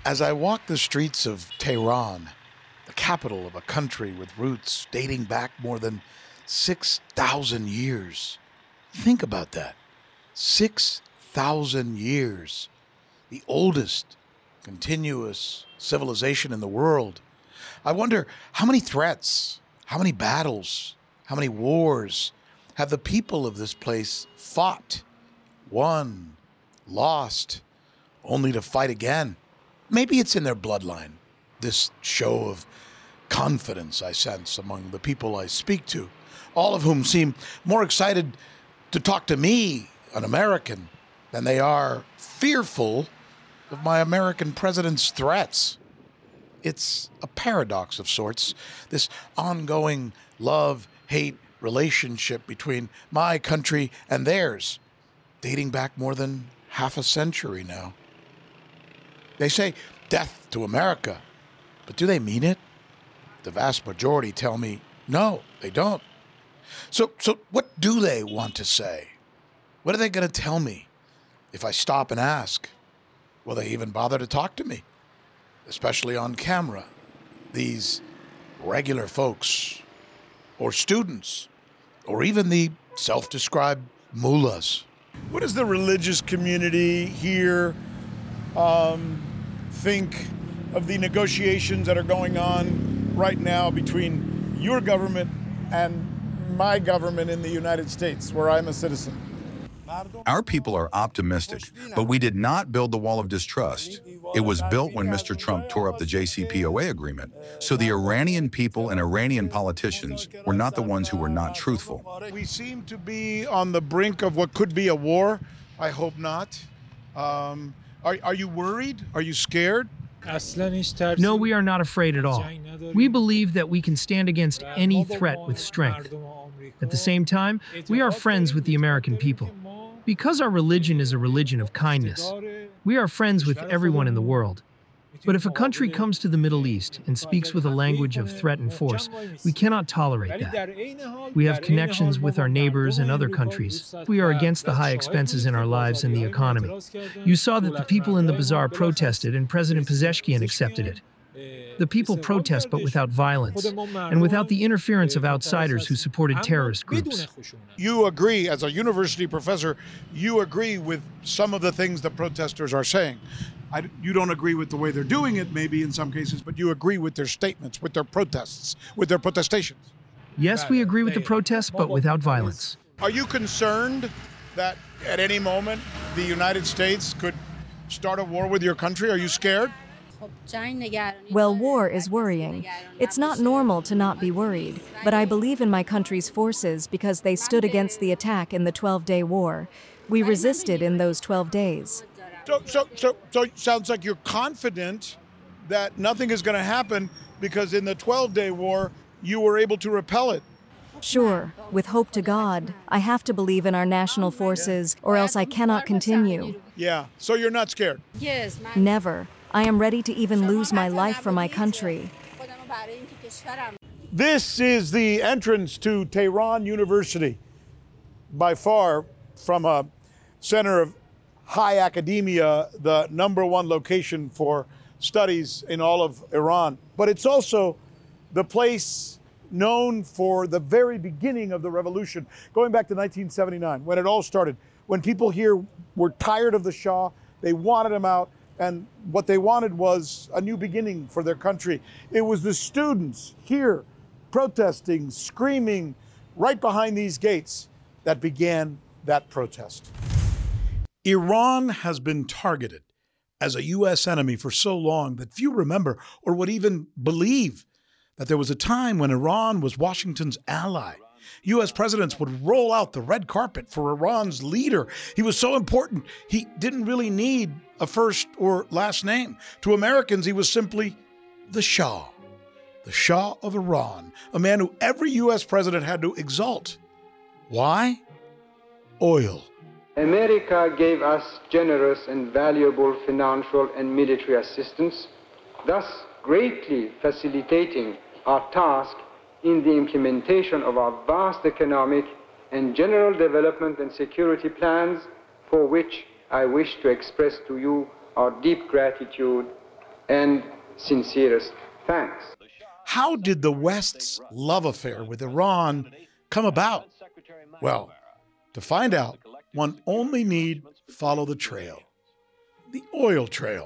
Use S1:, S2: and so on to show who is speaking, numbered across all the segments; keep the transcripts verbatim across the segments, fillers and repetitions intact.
S1: As I walk the streets of Tehran, the capital of a country with roots dating back more than six thousand years, think about that. six thousand years. The oldest continuous civilization in the world. I wonder how many threats, how many battles, how many wars have the people of this place fought, won, lost, only to fight again? Maybe it's in their bloodline, this show of confidence I sense among the people I speak to, all of whom seem more excited to talk to me, an American, than they are fearful of my American president's threats. It's a paradox of sorts, this ongoing love-hate relationship between my country and theirs, dating back more than half a century now. They say death to America, but do they mean it? The vast majority tell me no, they don't. So, so what do they want to say? What are they going to tell me if I stop and ask? Will they even bother to talk to me? Especially on camera, these regular folks, or students, or even the self-described mullahs.
S2: What does the religious community here um, think of the negotiations that are going on right now between your government and my government in the United States, where I'm a citizen?
S3: Our people are optimistic, but we did not build the wall of distrust. It was built when Mister Trump tore up the J C P O A agreement. So the Iranian people and Iranian politicians were not the ones who were not truthful.
S2: We seem to be on the brink of what could be a war. I hope not. Um, are, are you worried? Are you scared?
S4: No, we are not afraid at all. We believe that we can stand against any threat with strength. At the same time, we are friends with the American people. Because our religion is a religion of kindness, we are friends with everyone in the world. But if a country comes to the Middle East and speaks with a language of threat and force, we cannot tolerate that. We have connections with our neighbors and other countries. We are against the high expenses in our lives and the economy. You saw that the people in the bazaar protested and President Pezeshkian accepted it. The people protest but without violence, and without the interference of outsiders who supported terrorist groups.
S2: You agree, as a university professor, you agree with some of the things the protesters are saying. I, you don't agree with the way they're doing it, maybe in some cases, but you agree with their statements, with their protests, with their protestations.
S4: Yes, we agree with the protests, but without violence.
S2: Are you concerned that at any moment the United States could start a war with your country? Are you scared?
S5: Well, war is worrying. It's not normal to not be worried, but I believe in my country's forces because they stood against the attack in the twelve-day war. We resisted in those twelve days.
S2: So, so, so, so it sounds like you're confident that nothing is going to happen because in the twelve-day war, you were able to repel it.
S5: Sure, with hope to God. I have to believe in our national forces, or else I cannot continue.
S2: Yeah, so you're not scared?
S5: Yes. Never. I am ready to even lose my life for my country.
S2: This is the entrance to Tehran University. By far, from a center of high academia, the number one location for studies in all of Iran. But it's also the place known for the very beginning of the revolution, going back to nineteen seventy-nine, when it all started, when people here were tired of the Shah, they wanted him out, and what they wanted was a new beginning for their country. It was the students here protesting, screaming, right behind these gates that began that protest. Iran has been targeted as a U S enemy for so long that few remember or would even believe that there was a time when Iran was Washington's ally. U S presidents would roll out the red carpet for Iran's leader. He was so important, he didn't really need a first or last name. To Americans, he was simply the Shah, the Shah of Iran, a man who every U S president had to exalt. Why? Oil.
S6: America gave us generous and valuable financial and military assistance, thus greatly facilitating our task in the implementation of our vast economic and general development and security plans, for which I wish to express to you our deep gratitude and sincerest thanks.
S1: How did the West's love affair with Iran come about? Well, to find out, one only need follow the trail, the oil trail.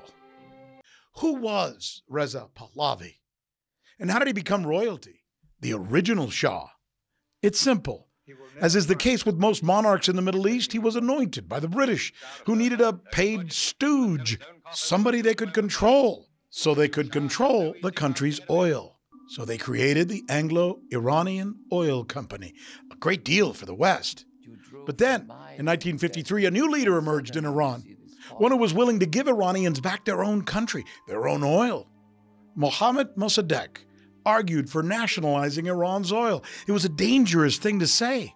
S1: Who was Reza Pahlavi? And how did he become royalty, the original Shah? It's simple. As is the case with most monarchs in the Middle East, he was anointed by the British, who needed a paid stooge, somebody they could control, so they could control the country's oil. So they created the Anglo-Iranian Oil Company, a great deal for the West. But then, in nineteen fifty-three, a new leader emerged in Iran, one who was willing to give Iranians back their own country, their own oil. Mohammad Mossadegh argued for nationalizing Iran's oil. It was a dangerous thing to say.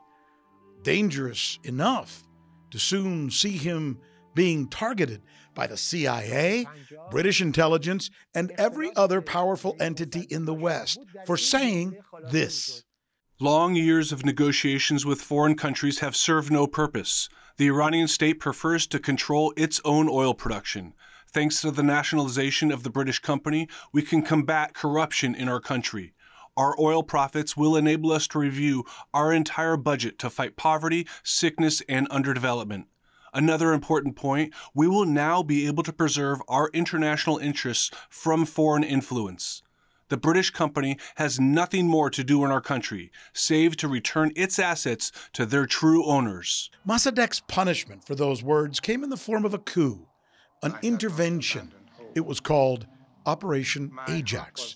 S1: Dangerous enough to soon see him being targeted by the C I A, British intelligence, and every other powerful entity in the West for saying this.
S7: Long years of negotiations with foreign countries have served no purpose. The Iranian state prefers to control its own oil production. Thanks to the nationalization of the British company, we can combat corruption in our country. Our oil profits will enable us to review our entire budget to fight poverty, sickness, and underdevelopment. Another important point, we will now be able to preserve our international interests from foreign influence. The British company has nothing more to do in our country, save to return its assets to their true owners.
S1: Mossadegh's punishment for those words came in the form of a coup, an intervention. It was called Operation Ajax.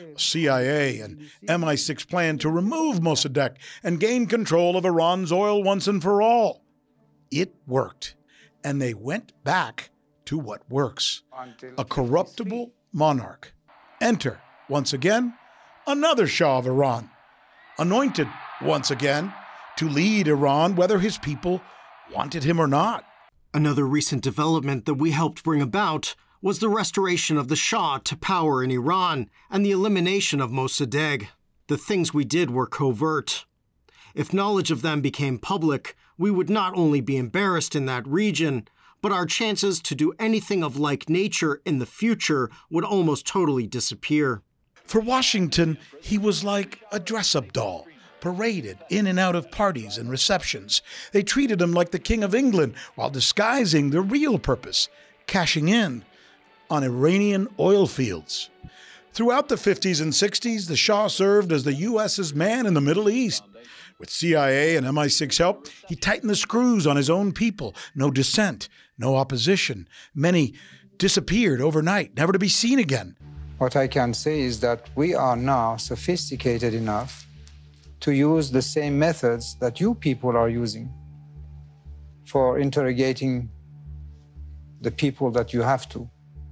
S1: C I A and M I six planned to remove Mossadegh and gain control of Iran's oil once and for all. It worked, and they went back to what works, a corruptible monarch. Enter, once again, another Shah of Iran, anointed once again to lead Iran whether his people wanted him or not.
S8: Another recent development that we helped bring about was the restoration of the Shah to power in Iran and the elimination of Mossadegh. The things we did were covert. If knowledge of them became public, we would not only be embarrassed in that region, but our chances to do anything of like nature in the future would almost totally disappear.
S1: For Washington, he was like a dress-up doll, paraded in and out of parties and receptions. They treated him like the King of England while disguising the real purpose, cashing in on Iranian oil fields. Throughout the fifties and sixties, the Shah served as the U S's man in the Middle East. With C I A and M I six help, he tightened the screws on his own people. No dissent, no opposition. Many disappeared overnight, never to be seen again.
S9: What I can say is that we are now sophisticated enough to use the same methods that you people are using for interrogating the people that you have to.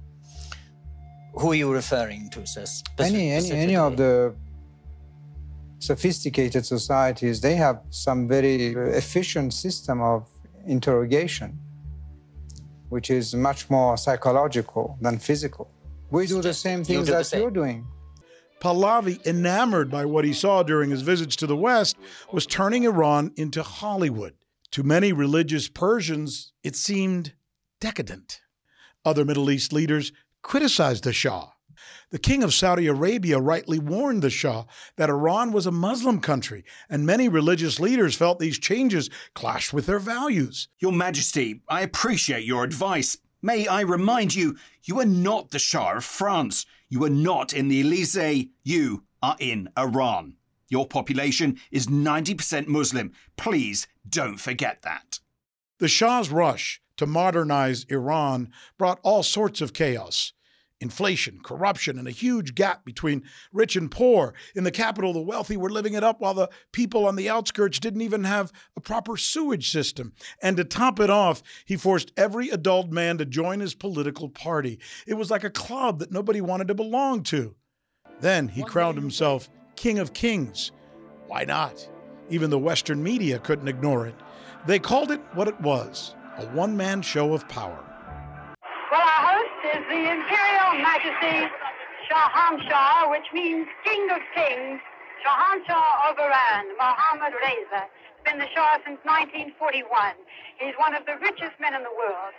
S10: Who are you referring to, sir?
S9: Any, any, any of the sophisticated societies, they have some very efficient system of interrogation, which is much more psychological than physical. We do the same things that you're doing.
S1: Pahlavi, enamored by what he saw during his visits to the West, was turning Iran into Hollywood. To many religious Persians, it seemed decadent. Other Middle East leaders criticized the Shah. The king of Saudi Arabia rightly warned the Shah that Iran was a Muslim country, and many religious leaders felt these changes clashed with their values.
S11: Your Majesty, I appreciate your advice. May I remind you, you are not the Shah of France. You are not in the Elysee. You are in Iran. Your population is ninety percent Muslim. Please don't forget that.
S1: The Shah's rush to modernize Iran brought all sorts of chaos. Inflation, corruption, and a huge gap between rich and poor. In the capital, the wealthy were living it up while the people on the outskirts didn't even have a proper sewage system. And to top it off, he forced every adult man to join his political party. It was like a club that nobody wanted to belong to. Then he crowned himself King of Kings. Why not? Even the Western media couldn't ignore it. They called it what it was, a one-man show of power.
S12: Well, our host is the Imperial Majesty Shahanshah, which means King of Kings, Shahanshah of Iran, Mohammad Reza. He's been the Shah since nineteen forty-one. He's one of the richest men in the world.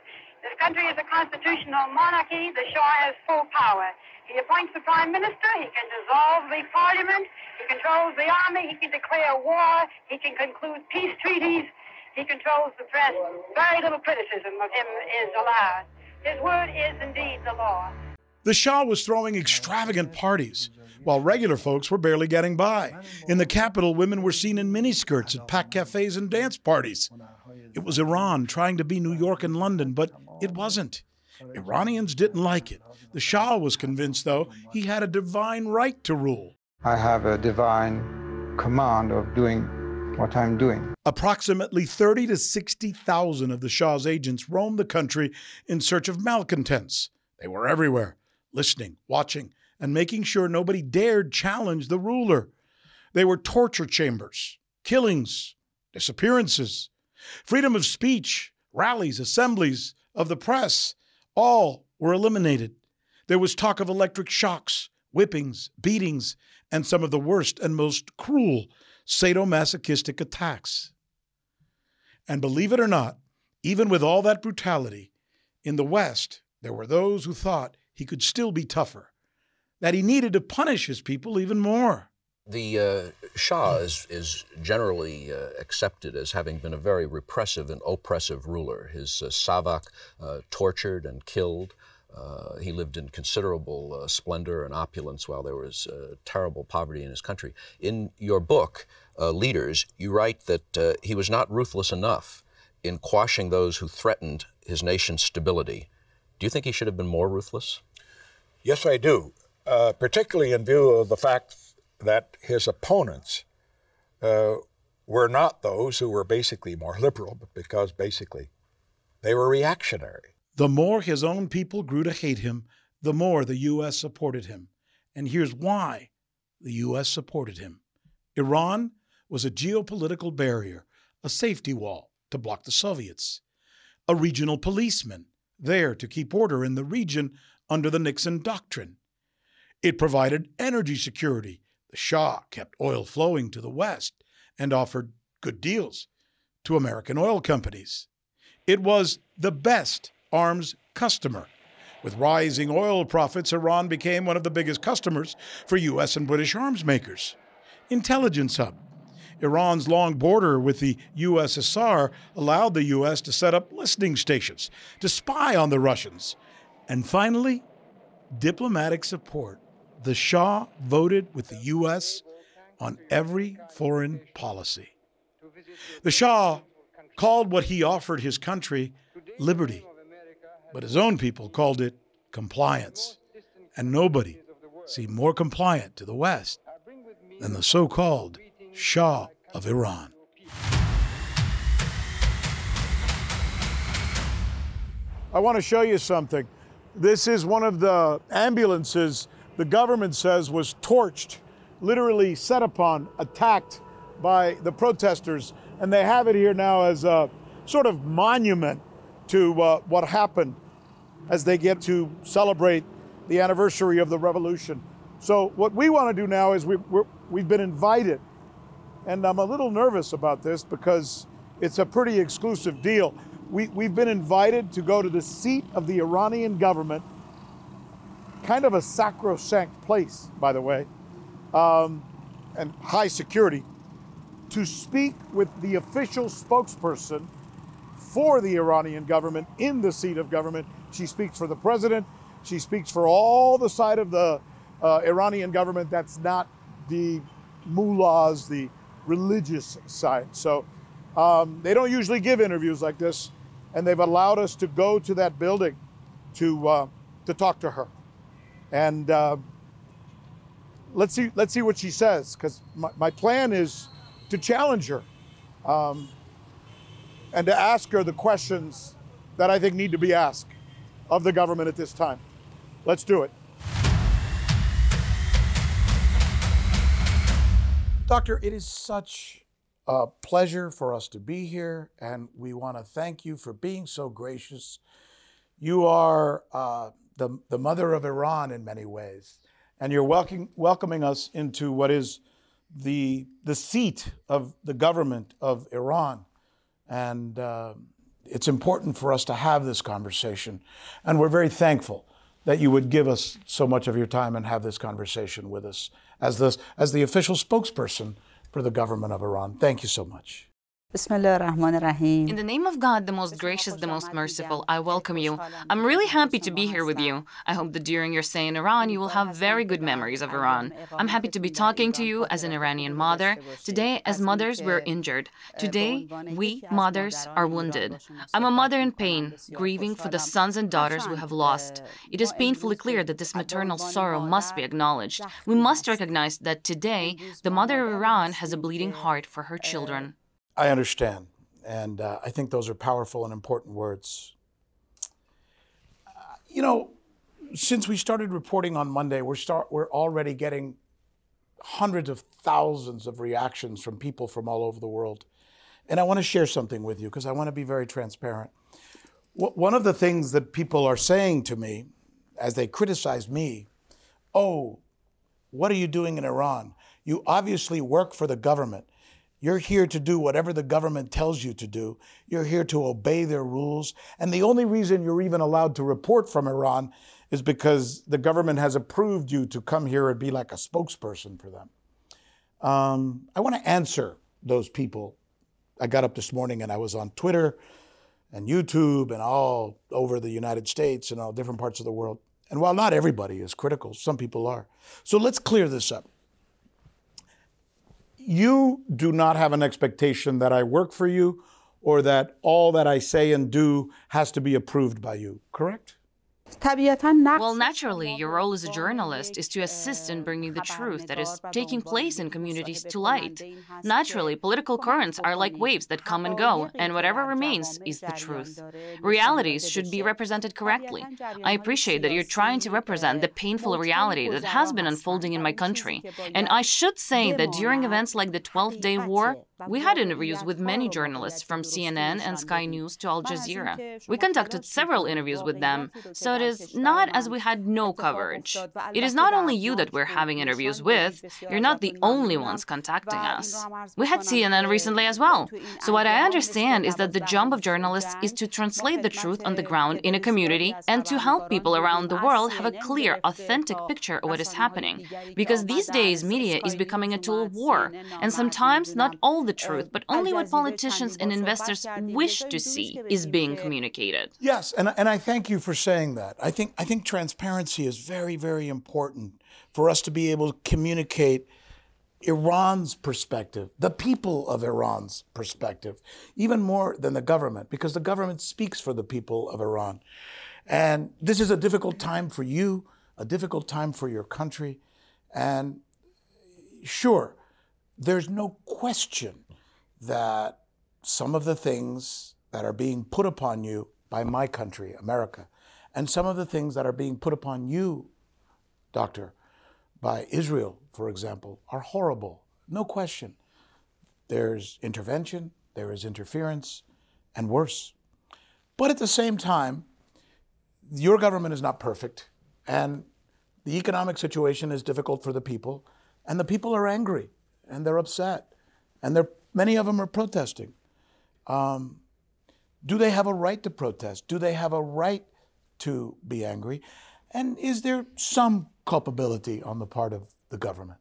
S12: This country is a constitutional monarchy. The Shah has full power. He appoints the prime minister. He can dissolve the parliament. He controls the army. He can declare war. He can conclude peace treaties. He controls the press. Very little criticism of him is allowed. His word is indeed the law.
S2: The Shah was throwing extravagant parties, while regular folks were barely getting by. In the capital, women were seen in miniskirts at packed cafes and dance parties. It was Iran trying to be New York and London, but it wasn't. Iranians didn't like it. The Shah was convinced, though, he had a divine right to rule.
S9: I have a divine command of doing what I'm doing.
S2: Approximately thirty to sixty thousand of the Shah's agents roamed the country in search of malcontents. They were everywhere, listening, watching, and making sure nobody dared challenge the ruler. They were torture chambers, killings, disappearances, freedom of speech, rallies, assemblies of the press, all were eliminated. There was talk of electric shocks, whippings, beatings, and some of the worst and most cruel sadomasochistic attacks. And believe it or not, even with all that brutality, in the West, there were those who thought he could still be tougher, that he needed to punish his people even more.
S13: The uh, Shah is, is generally uh, accepted as having been a very repressive and oppressive ruler. His uh, Savak uh, tortured and killed. Uh, he lived in considerable uh, splendor and opulence while there was uh, terrible poverty in his country. In your book, uh, Leaders, you write that uh, he was not ruthless enough in quashing those who threatened his nation's stability. Do you think he should have been more ruthless?
S14: Yes, I do, uh, particularly in view of the fact that his opponents uh, were not those who were basically more liberal, but because basically they were reactionary.
S2: The more his own people grew to hate him, the more the U S supported him. And here's why the U S supported him. Iran was a geopolitical barrier, a safety wall to block the Soviets, a regional policeman there to keep order in the region under the Nixon doctrine. It provided energy security. The Shah kept oil flowing to the West and offered good deals to American oil companies. It was the best arms customer. With rising oil profits, Iran became one of the biggest customers for U S and British arms makers. Intelligence hub. Iran's long border with the U S S R allowed the U S to set up listening stations to spy on the Russians. And finally, diplomatic support. The Shah voted with the U S on every foreign policy. The Shah called what he offered his country liberty, but his own people called it compliance. And nobody seemed more compliant to the West than the so-called Shah of Iran. I want to show you something. This is one of the ambulances the government says was torched, literally set upon, attacked by the protesters. And they have it here now as a sort of monument to uh, what happened as they get to celebrate the anniversary of the revolution. So what we want to do now is we, we're, we've been invited, and I'm a little nervous about this because it's a pretty exclusive deal. We, we've been invited to go to the seat of the Iranian government, kind of a sacrosanct place, by the way, um, and high security, to speak with the official spokesperson for the Iranian government in the seat of government. She speaks for the president. She speaks for all the side of the uh, Iranian government that's not the mullahs, the religious side. So um, they don't usually give interviews like this, and they've allowed us to go to that building to uh, to talk to her. And uh, let's see let's see what she says, because my, my plan is to challenge her um, and to ask her the questions that I think need to be asked of the government at this time. Let's do it. Doctor, it is such a pleasure for us to be here, and we want to thank you for being so gracious. You are uh, the, the mother of Iran in many ways, and you're welcome, welcoming us into what is the, the seat of the government of Iran. And uh, It's important for us to have this conversation, and we're very thankful that you would give us so much of your time and have this conversation with us as the, as the official spokesperson for the government of Iran. Thank you so much.
S15: In the name of God, the most gracious, the most merciful, I welcome you. I'm really happy to be here with you. I hope that during your stay in Iran, you will have very good memories of Iran. I'm happy to be talking to you as an Iranian mother. Today, as mothers, we're injured. Today, we, mothers, are wounded. I'm a mother in pain, grieving for the sons and daughters we have lost. It is painfully clear that this maternal sorrow must be acknowledged. We must recognize that today, the mother of Iran has a bleeding heart for her children.
S2: I understand, and uh, I think those are powerful and important words. Uh, you know, since we started reporting on Monday, we're, start, we're already getting hundreds of thousands of reactions from people from all over the world. And I want to share something with you because I want to be very transparent. W- one of the things that people are saying to me as they criticize me, oh, what are you doing in Iran? You obviously work for the government. You're here to do whatever the government tells you to do. You're here to obey their rules. And the only reason you're even allowed to report from Iran is because the government has approved you to come here and be like a spokesperson for them. Um, I want to answer those people. I got up this morning and I was on Twitter and YouTube and all over the United States and all different parts of the world. And while not everybody is critical, some people are. So let's clear this up. You do not have an expectation that I work for you or that all that I say and do has to be approved by you, correct?
S15: Well, naturally, your role as a journalist is to assist in bringing the truth that is taking place in communities to light. Naturally, political currents are like waves that come and go, and whatever remains is the truth. Realities should be represented correctly. I appreciate that you're trying to represent the painful reality that has been unfolding in my country. And I should say that during events like the twelfth day war, we had interviews with many journalists from C N N and Sky News to Al Jazeera. We conducted several interviews with them, so it is not as we had no coverage. It is not only you that we're having interviews with. You're not the only ones contacting us. We had C N N recently as well. So what I understand is that the job of journalists is to translate the truth on the ground in a community and to help people around the world have a clear, authentic picture of what is happening. Because these days, media is becoming a tool of war, and sometimes not all the truth, but only what politicians and investors wish to see is being communicated.
S2: Yes, and, and I thank you for saying that. I think, I think transparency is very, very important for us to be able to communicate Iran's perspective, the people of Iran's perspective, even more than the government, because the government speaks for the people of Iran. And this is a difficult time for you, a difficult time for your country. And sure, there's no question that some of the things that are being put upon you by my country, America, and some of the things that are being put upon you, Doctor, by Israel, for example, are horrible. No question. There's intervention, there is interference, and worse. But at the same time, your government is not perfect, and the economic situation is difficult for the people, and the people are angry. And they're upset, and they're, many of them are protesting. Um, do they have a right to protest? Do they have a right to be angry? And is there some culpability on the part of the government?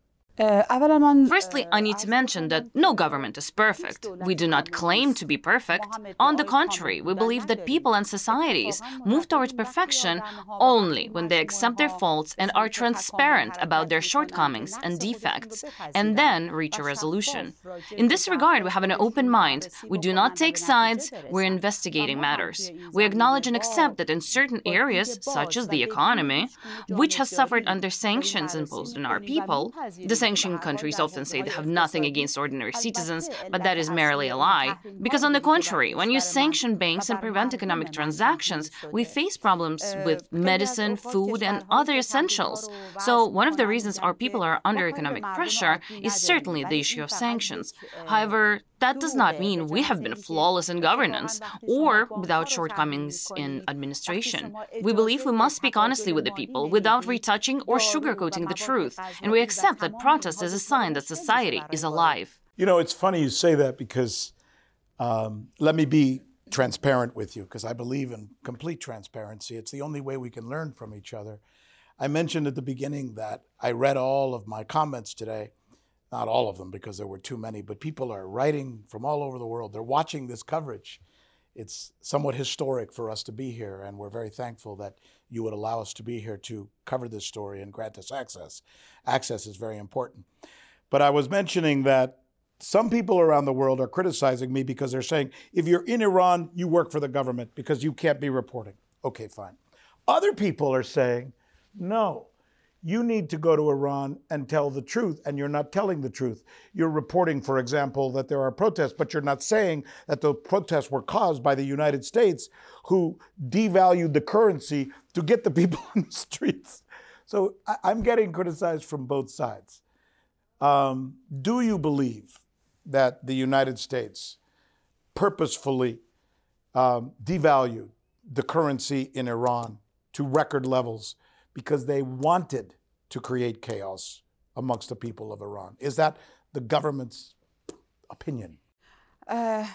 S15: Firstly, I need to mention that no government is perfect. We do not claim to be perfect. On the contrary, we believe that people and societies move towards perfection only when they accept their faults and are transparent about their shortcomings and defects, and then reach a resolution. In this regard, we have an open mind. We do not take sides. We're investigating matters. We acknowledge and accept that in certain areas, such as the economy, which has suffered under sanctions imposed on our people, the sanctioned countries often say they have nothing against ordinary citizens, but that is merely a lie. Because on the contrary, when you sanction banks and prevent economic transactions, we face problems with medicine, food, and other essentials. So one of the reasons our people are under economic pressure is certainly the issue of sanctions. However, that does not mean we have been flawless in governance or without shortcomings in administration. We believe we must speak honestly with the people without retouching or sugarcoating the truth, and we accept that protest is a sign that society is alive.
S2: You know, it's funny you say that because um, let me be
S1: transparent with you because I believe in complete transparency. It's the only way we can learn from each other. I mentioned at the beginning that I read all of my comments today, not all of them because there were too many, but people are writing from all over the world. They're watching this coverage. It's somewhat historic for us to be here, and we're very thankful that you would allow us to be here to cover this story and grant us access. Access is very important. But I was mentioning that some people around the world are criticizing me because they're saying, if you're in Iran, you work for the government because you can't be reporting. Okay, fine. Other people are saying, no, you need to go to Iran and tell the truth, and you're not telling the truth. You're reporting, for example, that there are protests, but you're not saying that the protests were caused by the United States, who devalued the currency to get the people in the streets. So I- I'm getting criticized from both sides. Um, do you believe that the United States purposefully um, devalued the currency in Iran to record levels because they wanted to create chaos amongst the people of Iran? Is that the government's opinion?
S15: Uh,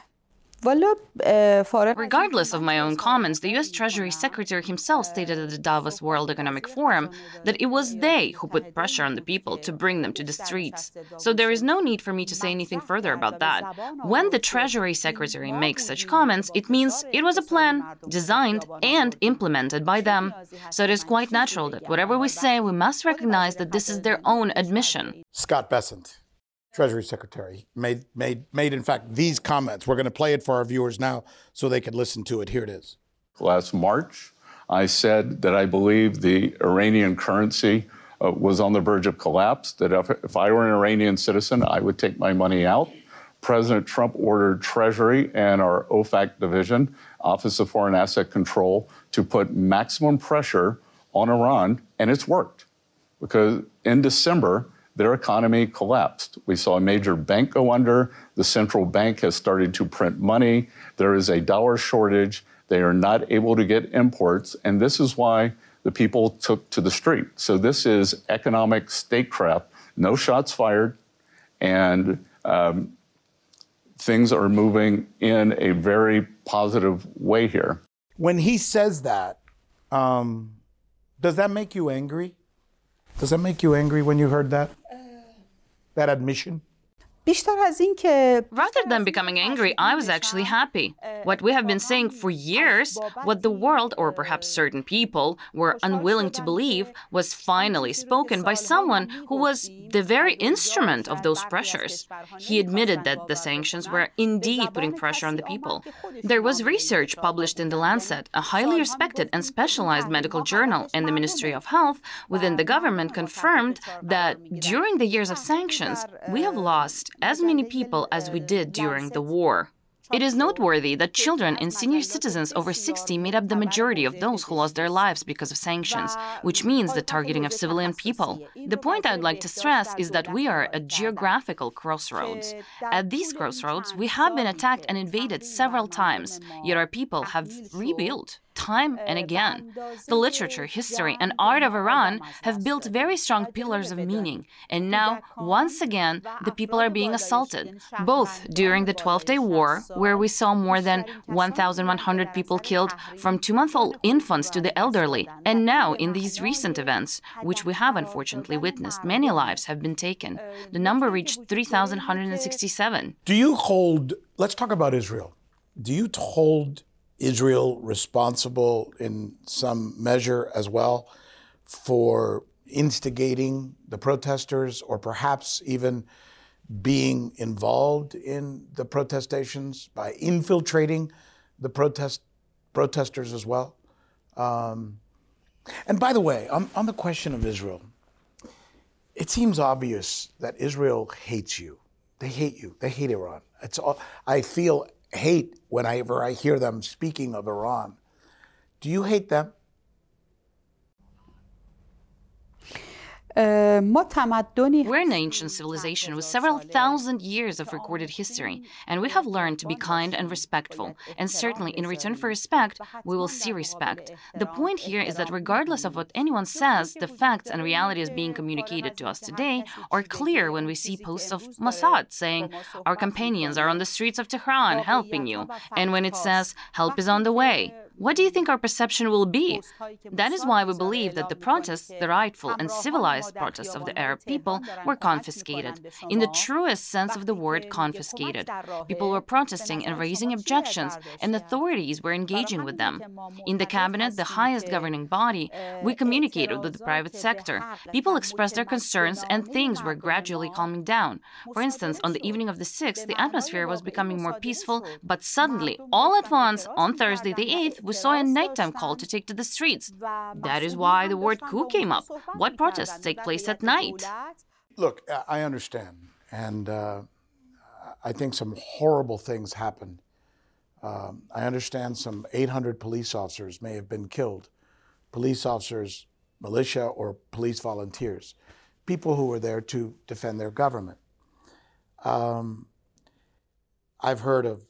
S15: Regardless of my own comments, the U S Treasury Secretary himself stated at the Davos World Economic Forum that it was they who put pressure on the people to bring them to the streets. So there is no need for me to say anything further about that. When the Treasury Secretary makes such comments, it means it was a plan designed and implemented by them. So it is quite natural that whatever we say, we must recognize that this is their own admission.
S1: Scott Bessent, Treasury Secretary, made, made, made, in fact, these comments. We're going to play it for our viewers now so they can listen to it. Here it is.
S16: Last March, I said that I believe the Iranian currency uh, was on the verge of collapse, that if, if I were an Iranian citizen, I would take my money out. President Trump ordered Treasury and our O FAC division, Office of Foreign Asset Control, to put maximum pressure on Iran, and it's worked. Because in December, their economy collapsed. We saw a major bank go under. The central bank has started to print money. There is a dollar shortage. They are not able to get imports. And this is why the people took to the street. So this is economic statecraft. No shots fired. And um, things are moving in a very positive way here.
S1: When he says that, um, does that make you angry? Does that make you angry when you heard that? That admission?
S15: Rather than becoming angry, I was actually happy. What we have been saying for years, what the world, or perhaps certain people, were unwilling to believe, was finally spoken by someone who was the very instrument of those pressures. He admitted that the sanctions were indeed putting pressure on the people. There was research published in The Lancet, a highly respected and specialized medical journal, and the Ministry of Health within the government confirmed that during the years of sanctions, we have lost as many people as we did during the war. It is noteworthy that children and senior citizens over sixty made up the majority of those who lost their lives because of sanctions, which means the targeting of civilian people. The point I'd like to stress is that we are at geographical crossroads. At these crossroads, we have been attacked and invaded several times, yet our people have rebuilt time and again. The literature, history, and art of Iran have built very strong pillars of meaning, and now, once again, the people are being assaulted, both during the twelve-day war, where we saw more than one thousand one hundred people killed, from two-month-old infants to the elderly, and now in these recent events, which we have unfortunately witnessed, many lives have been taken. The number reached three thousand one hundred sixty-seven.
S1: Do you hold, let's talk about Israel. Do you hold Israel responsible in some measure as well for instigating the protesters, or perhaps even being involved in the protestations by infiltrating the protest protesters as well? Um, and by the way, on, on the question of Israel, it seems obvious that Israel hates you. They hate you. They hate Iran. It's all, I feel hate whenever I hear them speaking of Iran. Do you hate them?
S15: We're an ancient civilization with several thousand years of recorded history, and we have learned to be kind and respectful, and certainly in return for respect, we will see respect. The point here is that regardless of what anyone says, the facts and realities being communicated to us today are clear when we see posts of Mossad saying, "Our companions are on the streets of Tehran helping you," and when it says, "Help is on the way." What do you think our perception will be? That is why we believe that the protests, the rightful and civilized protests of the Arab people, were confiscated. In the truest sense of the word, confiscated. People were protesting and raising objections, and authorities were engaging with them. In the cabinet, the highest governing body, we communicated with the private sector. People expressed their concerns, and things were gradually calming down. For instance, on the evening of the sixth, the atmosphere was becoming more peaceful, but suddenly, all at once, on Thursday the eighth, we saw a nighttime call to take to the streets. That is why the word coup came up. What protests take place at night?
S1: Look, I understand. And uh, I think some horrible things happened. Um, I understand some eight hundred police officers may have been killed. Police officers, militia, or police volunteers. People who were there to defend their government. Um, I've heard of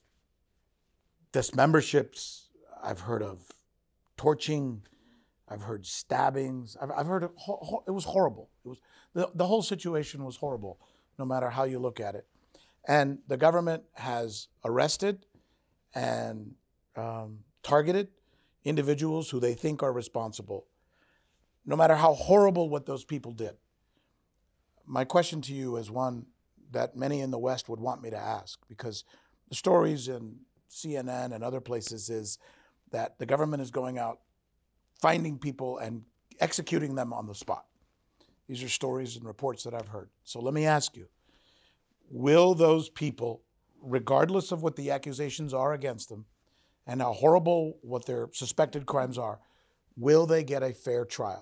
S1: dismemberships. I've heard of torching. I've heard stabbings. I've, I've heard of, ho- ho- it was horrible. It was the, the whole situation was horrible, no matter how you look at it. And the government has arrested and um, targeted individuals who they think are responsible, no matter how horrible what those people did. My question to you is one that many in the West would want me to ask, because the stories in C N N and other places is that the government is going out, finding people and executing them on the spot. These are stories and reports that I've heard. So let me ask you, will those people, regardless of what the accusations are against them and how horrible what their suspected crimes are, will they get a fair trial?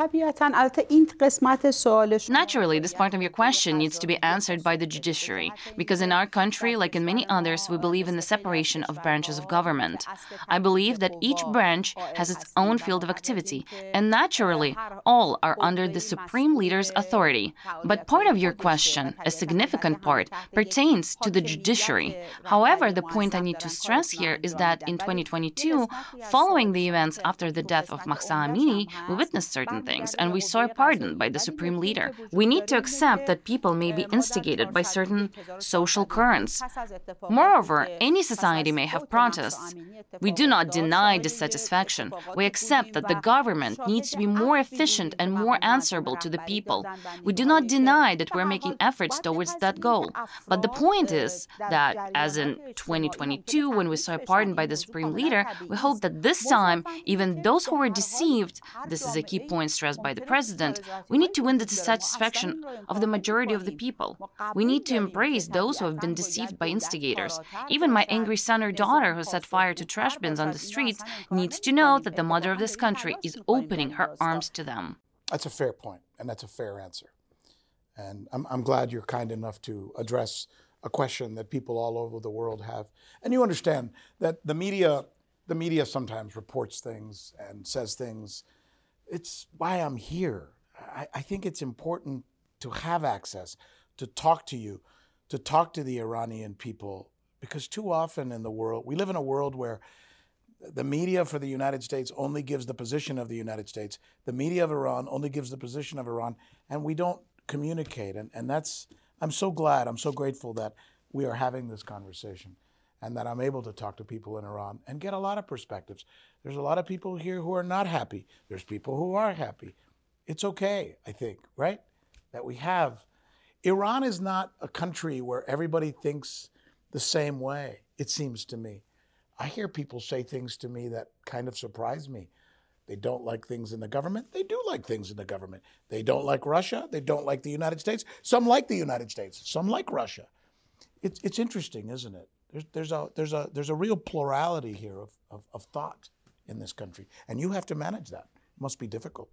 S15: Naturally, this part of your question needs to be answered by the judiciary, because in our country, like in many others, we believe in the separation of branches of government. I believe that each branch has its own field of activity, and naturally, all are under the supreme leader's authority. But part of your question, a significant part, pertains to the judiciary. However, the point I need to stress here is that in twenty twenty-two, following the events after the death of Mahsa Amini, we witnessed certain things, and we saw a pardon by the supreme leader. We need to accept that people may be instigated by certain social currents. Moreover, any society may have protests. We do not deny dissatisfaction. We accept that the government needs to be more efficient and more answerable to the people. We do not deny that we're making efforts towards that goal. But the point is that, as in twenty twenty-two, when we saw a pardon by the supreme leader, we hope that this time, even those who were deceived, this is a key point stressed by the president, we need to win the dissatisfaction of the majority of the people. We need to embrace those who have been deceived by instigators. Even my angry son or daughter who set fire to trash bins on the streets needs to know that the mother of this country is opening her arms to them.
S1: That's a fair point, and that's a fair answer. And I'm, I'm glad you're kind enough to address a question that people all over the world have. And you understand that the media, the media sometimes reports things and says things. It's why I'm here. I, I think it's important to have access, to talk to you, to talk to the Iranian people, because too often in the world, we live in a world where the media for the United States only gives the position of the United States. The media of Iran only gives the position of Iran, and we don't communicate. And, and that's, I'm so glad, I'm so grateful that we are having this conversation and that I'm able to talk to people in Iran and get a lot of perspectives. There's a lot of people here who are not happy. There's people who are happy. It's okay, I think, right? That we have. Iran is not a country where everybody thinks the same way, it seems to me. I hear people say things to me that kind of surprise me. They don't like things in the government. They do like things in the government. They don't like Russia. They don't like the United States. Some like the United States. Some like Russia. It's, it's interesting, isn't it? There's, there's, a, there's, a, there's a real plurality here of, of, of thought in this country, and you have to manage that. It must be difficult.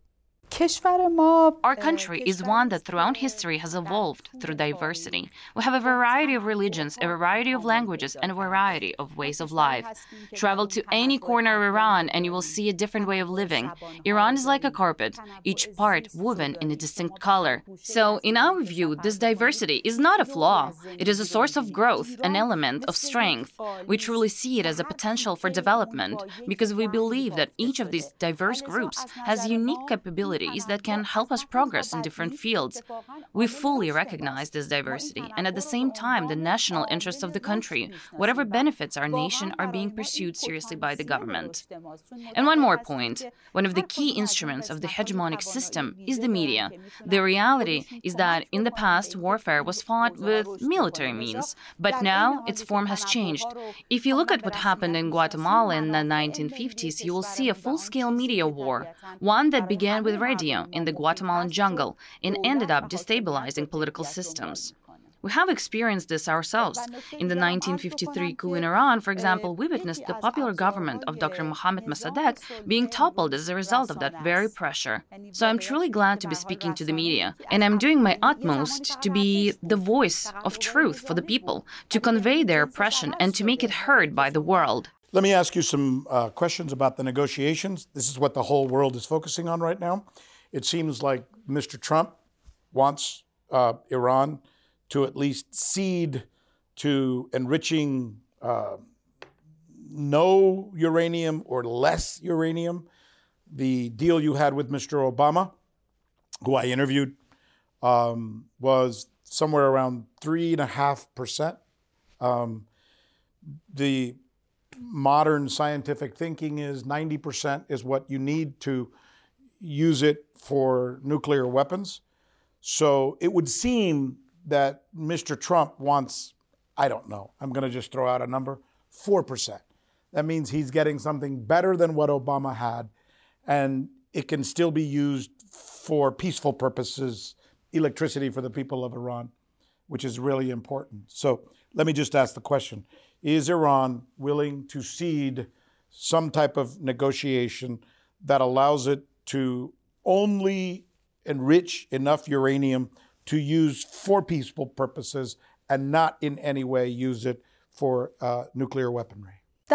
S15: Our country is one that throughout history has evolved through diversity. We have a variety of religions, a variety of languages, and a variety of ways of life. Travel to any corner of Iran and you will see a different way of living. Iran is like a carpet, each part woven in a distinct color. So, in our view, this diversity is not a flaw. It is a source of growth, an element of strength. We truly see it as a potential for development because we believe that each of these diverse groups has unique capabilities that can help us progress in different fields. We fully recognize this diversity and at the same time the national interests of the country, whatever benefits our nation, are being pursued seriously by the government. And one more point. One of the key instruments of the hegemonic system is the media. The reality is that in the past, warfare was fought with military means, but now its form has changed. If you look at what happened in Guatemala in the nineteen fifties, you will see a full-scale media war, one that began with radio in the Guatemalan jungle and ended up destabilizing political systems. We have experienced this ourselves. In the nineteen fifty-three coup in Iran, for example, we witnessed the popular government of Doctor Mohammad Mossadegh being toppled as a result of that very pressure. So I'm truly glad to be speaking to the media, and I'm doing my utmost to be the voice of truth for the people, to convey their oppression and to make it heard by the world.
S2: Let me ask you some uh, questions about the negotiations. This is what the whole world is focusing on right now. It seems like Mister Trump wants uh, Iran to at least cede to enriching uh, no uranium or less uranium. The deal you had with Mister Obama, who I interviewed, um, was somewhere around three and a half percent. Um, the modern scientific thinking is ninety percent is what you need to use it for nuclear weapons. So it would seem that Mister Trump wants, I don't know, I'm going to just throw out a number, four percent. That means he's getting something better than what Obama had, and it can still be used for peaceful purposes, electricity for the people of Iran, which is really important. So let me just ask the question. Is Iran willing to cede some type of negotiation that allows it to only enrich enough uranium to use for peaceful purposes and not in any way use it for uh, nuclear weaponry?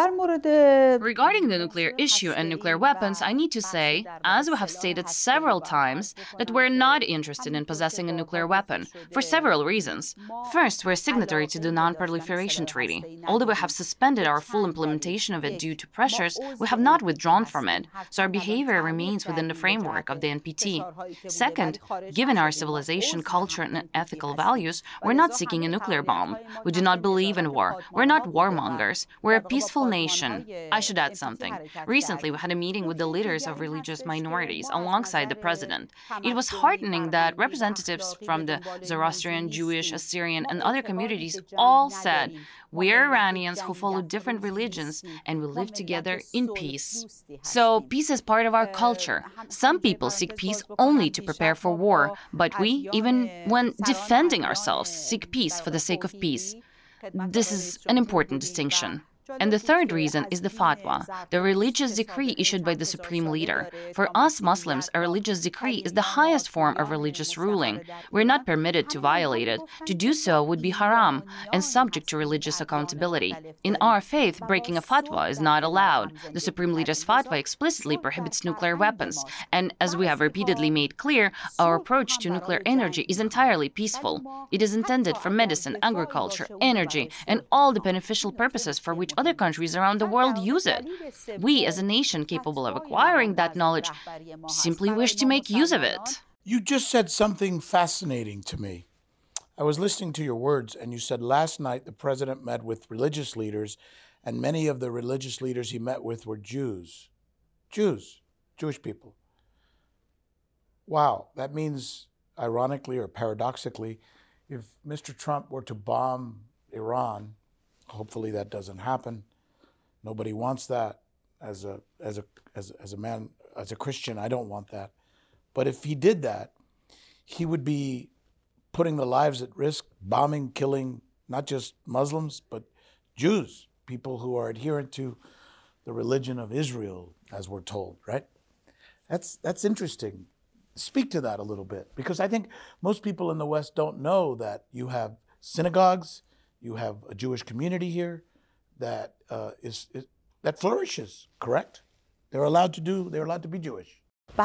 S15: Regarding the nuclear issue and nuclear weapons, I need to say, as we have stated several times, that we're not interested in possessing a nuclear weapon, for several reasons. First, we're a signatory to the Non-Proliferation Treaty. Although we have suspended our full implementation of it due to pressures, we have not withdrawn from it, so our behavior remains within the framework of the N P T. Second, given our civilization, culture, and ethical values, we're not seeking a nuclear bomb. We do not believe in war. We're not warmongers. We're a peaceful nation. I should add something. Recently, we had a meeting with the leaders of religious minorities alongside the president. It was heartening that representatives from the Zoroastrian, Jewish, Assyrian, and other communities all said, "We are Iranians who follow different religions and we live together in peace." So, peace is part of our culture. Some people seek peace only to prepare for war, but we, even when defending ourselves, seek peace for the sake of peace. This is an important distinction. And the third reason is the fatwa, the religious decree issued by the supreme leader. For us Muslims, a religious decree is the highest form of religious ruling. We're not permitted to violate it. To do so would be haram and subject to religious accountability. In our faith, breaking a fatwa is not allowed. The supreme leader's fatwa explicitly prohibits nuclear weapons. And as we have repeatedly made clear, our approach to nuclear energy is entirely peaceful. It is intended for medicine, agriculture, energy, and all the beneficial purposes for which other countries around the world use it. We, as a nation capable of acquiring that knowledge, simply wish to make use of it.
S1: You just said something fascinating to me. I was listening to your words, and you said last night the president met with religious leaders, and many of the religious leaders he met with were Jews. Jews, Jewish people. Wow, that means, ironically or paradoxically, if Mister Trump were to bomb Iran, hopefully that doesn't happen. Nobody wants that. As a as a as, as a man, as a Christian, I don't want that. But if he did that, he would be putting the lives at risk, bombing, killing not just Muslims, but Jews, people who are adherent to the religion of Israel, as we're told, right? That's that's interesting. Speak to that a little bit, because I think most people in the West don't know that you have synagogues, you have a Jewish community here that uh, is, is that flourishes. Correct? They're allowed to do. They're allowed to be Jewish.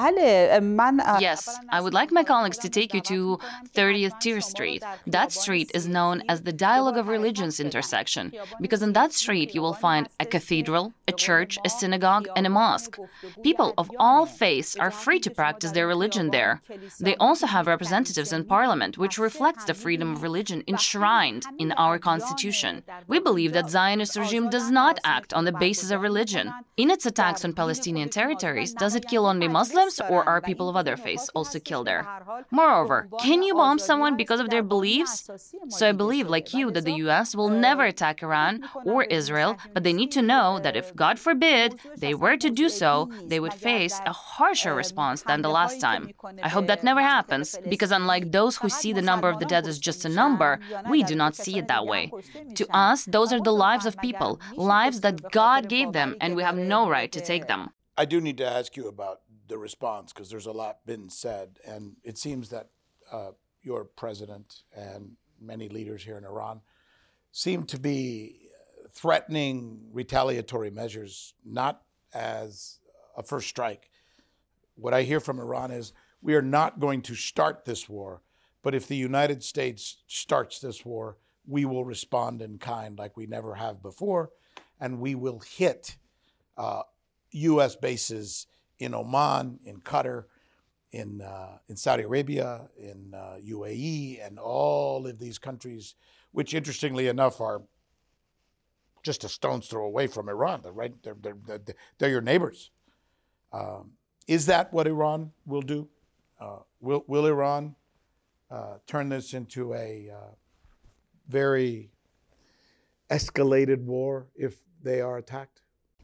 S15: Yes, I would like my colleagues to take you to thirtieth Tier Street. That street is known as the Dialogue of Religions intersection, because in that street you will find a cathedral, a church, a synagogue, and a mosque. People of all faiths are free to practice their religion there. They also have representatives in parliament, which reflects the freedom of religion enshrined in our constitution. We believe that Zionist regime does not act on the basis of religion. In its attacks on Palestinian territories, does it kill only Muslims? Or are people of other faiths also killed there? Moreover, can you bomb someone because of their beliefs? So I believe, like you, that the U S will never attack Iran or Israel, but they need to know that if, God forbid, they were to do so, they would face a harsher response than the last time. I hope that never happens, because unlike those who see the number of the dead as just a number, we do not see it that way. To us, those are the lives of people, lives that God gave them, and we have no right to take them.
S1: I do need to ask you about the response, because there's a lot been said, and it seems that uh, your president and many leaders here in Iran seem to be threatening retaliatory measures, not as a first strike. What I hear from Iran is, we are not going to start this war, but if the United States starts this war, we will respond in kind like we never have before, and we will hit uh, U S bases in Oman, in Qatar, in uh, in Saudi Arabia, in uh, U A E, and all of these countries, which interestingly enough are just a stone's throw away from Iran. They're right, they're they're, they're your neighbors. Um, is that what Iran will do? Uh, will will Iran uh, turn this into a uh, very escalated war if they are attacked?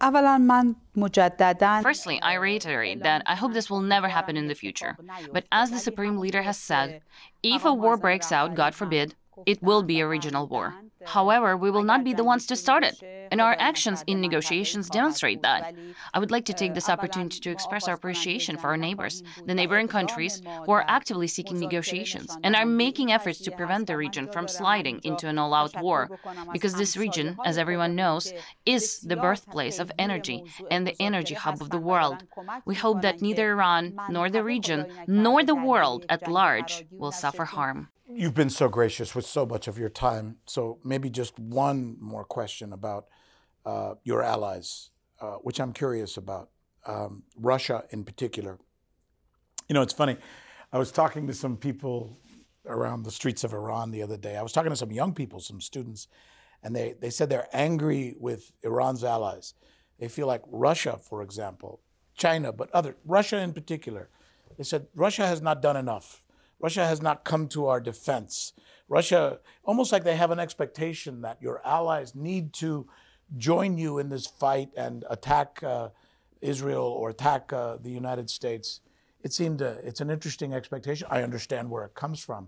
S15: Firstly, I reiterate that I hope this will never happen in the future. But as the Supreme Leader has said, if a war breaks out, God forbid, it will be a regional war. However, we will not be the ones to start it, and our actions in negotiations demonstrate that. I would like to take this opportunity to express our appreciation for our neighbors, the neighboring countries, who are actively seeking negotiations and are making efforts to prevent the region from sliding into an all-out war, because this region, as everyone knows, is the birthplace of energy and the energy hub of the world. We hope that neither Iran, nor the region, nor the world at large will suffer harm.
S1: You've been so gracious with so much of your time. So maybe just one more question about uh, your allies, uh, which I'm curious about, um, Russia in particular. You know, it's funny. I was talking to some people around the streets of Iran the other day. I was talking to some young people, some students, and they, they said they're angry with Iran's allies. They feel like Russia, for example, China, but other, Russia in particular. They said Russia has not done enough. Russia has not come to our defense. Russia, almost like they have an expectation that your allies need to join you in this fight and attack uh, Israel or attack uh, the United States. It seemed uh, it's an interesting expectation. I understand where it comes from.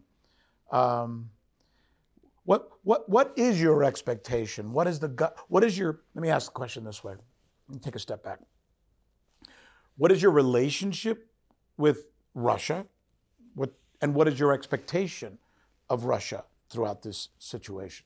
S1: Um, what what what is your expectation? What is the gu- what is your? Let me ask the question this way. Let me take a step back. What is your relationship with Russia? What And what is your expectation of Russia throughout this situation?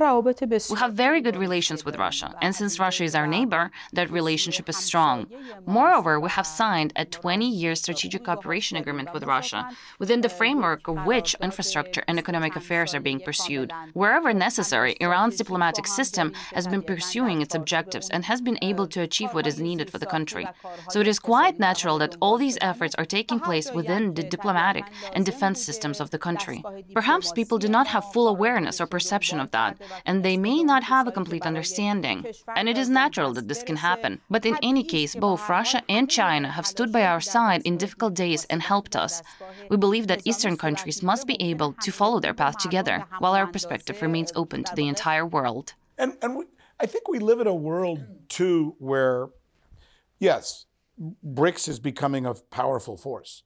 S15: We have very good relations with Russia, and since Russia is our neighbor, that relationship is strong. Moreover, we have signed a twenty-year strategic cooperation agreement with Russia, within the framework of which infrastructure and economic affairs are being pursued. Wherever necessary, Iran's diplomatic system has been pursuing its objectives and has been able to achieve what is needed for the country. So it is quite natural that all these efforts are taking place within the diplomatic and defense systems of the country. Perhaps people do not have full awareness or perception of that, and they may not have a complete understanding. And it is natural that this can happen. But in any case, both Russia and China have stood by our side in difficult days and helped us. We believe that Eastern countries must be able to follow their path together, while our perspective remains open to the entire world.
S1: And, and we, I think we live in a world, too, where, yes, BRICS is becoming a powerful force.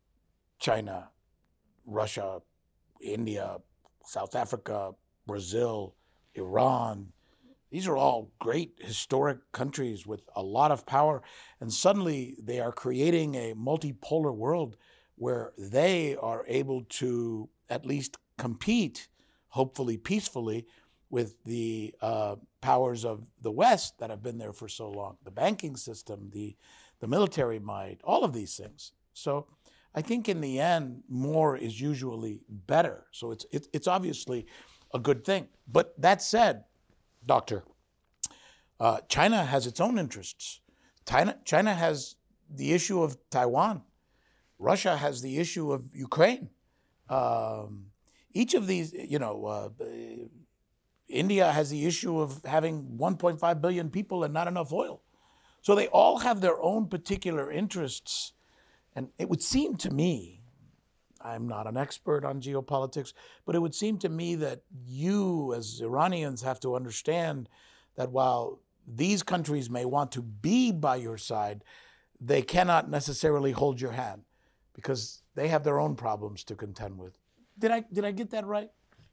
S1: China, Russia, India, South Africa, Brazil, Iran, these are all great historic countries with a lot of power, and suddenly they are creating a multipolar world where they are able to at least compete, hopefully peacefully, with the uh, powers of the West that have been there for so long, the banking system, the, the military might, all of these things. So I think in the end, more is usually better. So it's, it, it's obviously a good thing. But that said, Doctor, uh, China has its own interests. China, China has the issue of Taiwan. Russia has the issue of Ukraine. Um, each of these, you know, uh, India has the issue of having one point five billion people and not enough oil. So they all have their own particular interests. And it would seem to me, I'm not an expert on geopolitics, but it would seem to me that you as Iranians have to understand that while these countries may want to be by your side, they cannot necessarily hold your hand because they have their own problems to contend with. Did I, did I get that right?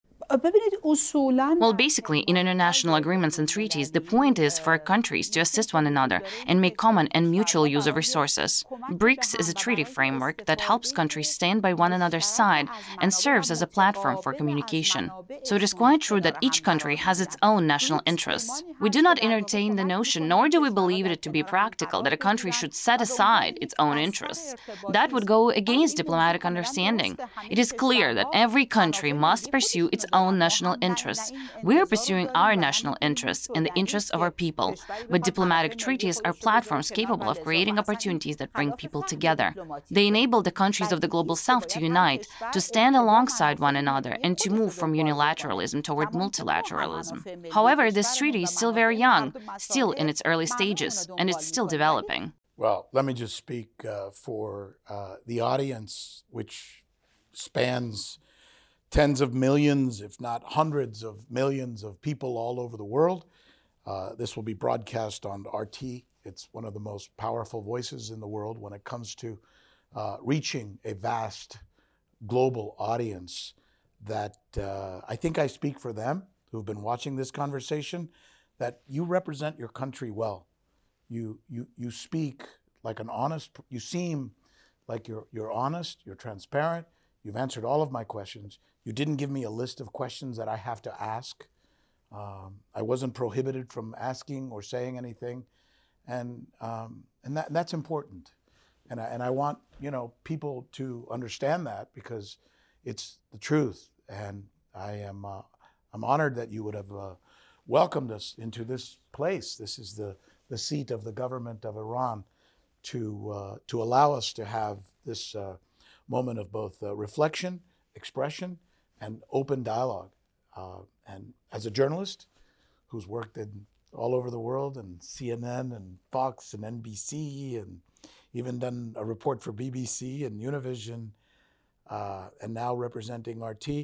S15: Well, basically, in international agreements and treaties, the point is for countries to assist one another and make common and mutual use of resources. BRICS is a treaty framework that helps countries stand by one another's side and serves as a platform for communication. So it is quite true that each country has its own national interests. We do not entertain the notion, nor do we believe it to be practical, that a country should set aside its own interests. That would go against diplomatic understanding. It is clear that every country must pursue its own national interests. We are pursuing our national interests and the interests of our people. But diplomatic treaties are platforms capable of creating opportunities that bring people together. They enable the countries of the global south to unite, to stand alongside one another, and to move from unilateralism toward multilateralism. However, this treaty is still very young, still in its early stages, and it's still developing.
S1: Well, let me just speak uh, for uh, the audience, which spans tens of millions, if not hundreds of millions of people all over the world. Uh, this will be broadcast on R T. It's one of the most powerful voices in the world when it comes to uh, reaching a vast global audience that uh, I think I speak for them who've been watching this conversation, that you represent your country well. You, you, you speak like an honest, you seem like you're, you're honest, you're transparent. You've answered all of my questions. You didn't give me a list of questions that I have to ask. Um, I wasn't prohibited from asking or saying anything. And um, and that, that's important. And I, and I want, you know, people to understand that because it's the truth. And I am uh, I'm honored that you would have uh, welcomed us into this place. This is the, the seat of the government of Iran to, uh, to allow us to have this uh, moment of both uh, reflection, expression, and open dialogue. Uh, and as a journalist who's worked in all over the world, and C N N and Fox and N B C, and even done a report for B B C and Univision, uh, and now representing R T,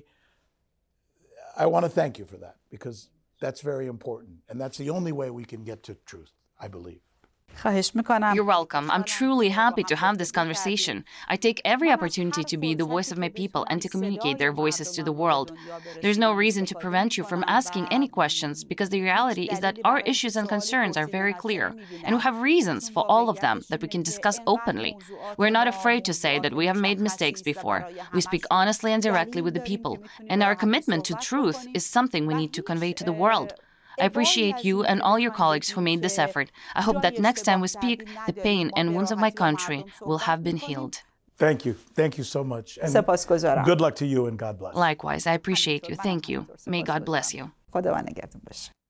S1: I want to thank you for that, because that's very important. And that's the only way we can get to truth, I believe.
S15: You're welcome. I'm truly happy to have this conversation. I take every opportunity to be the voice of my people and to communicate their voices to the world. There's no reason to prevent you from asking any questions, because the reality is that our issues and concerns are very clear, and we have reasons for all of them that we can discuss openly. We're not afraid to say that we have made mistakes before. We speak honestly and directly with the people, and our commitment to truth is something we need to convey to the world. I appreciate you and all your colleagues who made this effort. I hope that next time we speak, the pain and wounds of my country will have been healed.
S1: Thank you. Thank you so much. And good luck to you, and God bless.
S15: Likewise, I appreciate you. Thank you. May God bless you.